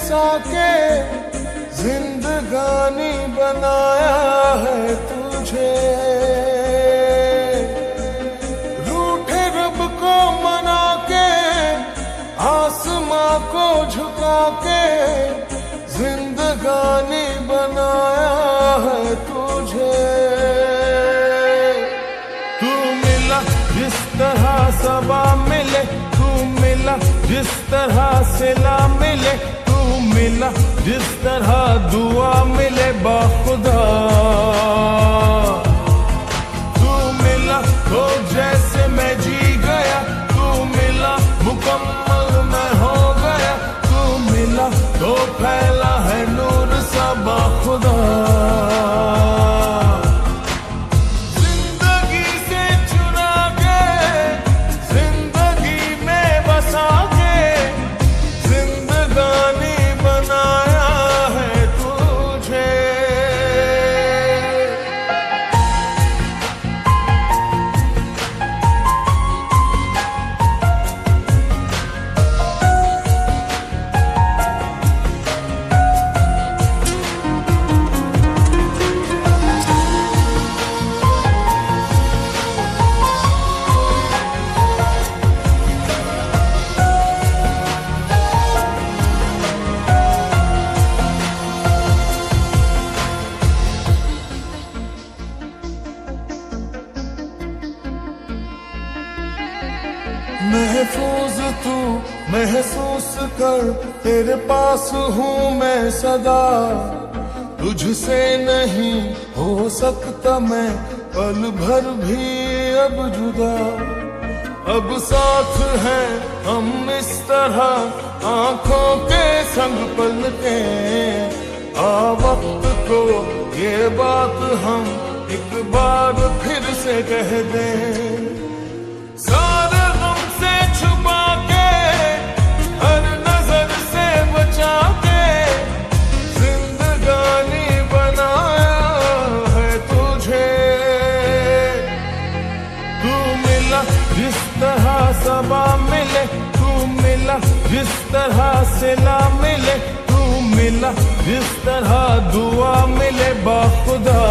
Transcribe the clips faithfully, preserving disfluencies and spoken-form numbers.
हंसा के जिंदगानी बनाया है तुझे। रूठे रब को मना के आसमां को झुका के जिंदगानी बनाया है तुझे। तू मिला जिस तरह सबा मिले, तू मिला जिस तरह सिला मिले, तू मिला जिस तरह दुआ मिले बाखुदा। तू मिला तो जैसे मैं जी गया, तू मिला मुकम्मल मैं हो गया, तू मिला तो फैला है नूर सा बाखुदा। महफूज तू महसूस कर, तेरे पास हूँ मैं सदा। तुझसे नहीं हो सकता मैं पल भर भी अब जुदा। अब साथ हैं हम इस तरह आंखों के संग पलते। आ वक्त को ये बात हम एक बार फिर से कह दें। सारे छुपा के हर नजर से बचा के जिंदगानी बनाया है तुझे। तू मिला जिस तरह सबा मिले, तू मिला जिस तरह सिला मिले, तू मिला जिस तरह दुआ मिले बाखुदा।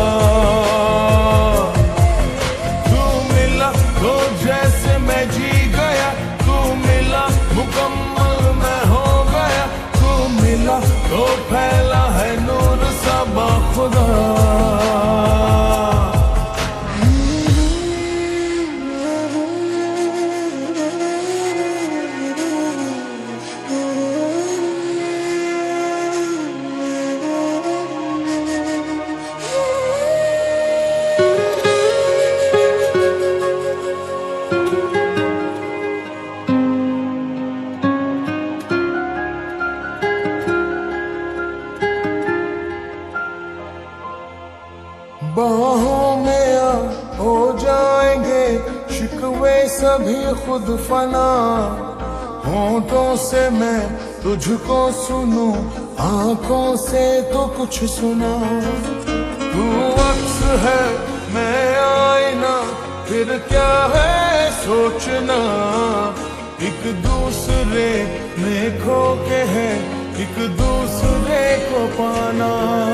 तू मिला तो जैसे मैं जी गया, मुकम्मल मैं हो गया, तू मिला तो फैला है नूर सा बाखुदा। बाहों में आ हो जाएंगे शिकवे सभी खुद फना। होठों से मैं तुझको सुनूं, आंखों से तो कुछ सुना। तू अक्स है मैं आईना, फिर क्या है सोचना। एक दूसरे में खो के है एक दूसरे को पाना।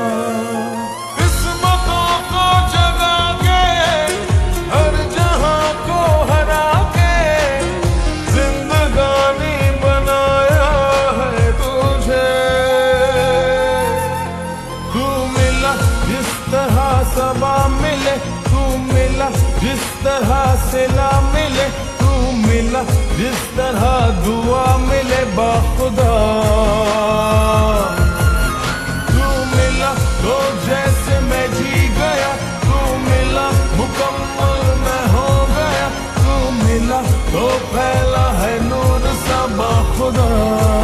सबा मिले, तू मिला जिस तरह सिला मिले, तू मिला जिस तरह दुआ मिले बाखुदा। तू मिला तो जैसे मैं जी गया, तू मिला मुकम्मल मैं हो गया, तू मिला तो फैला है नूर सा बाखुदा।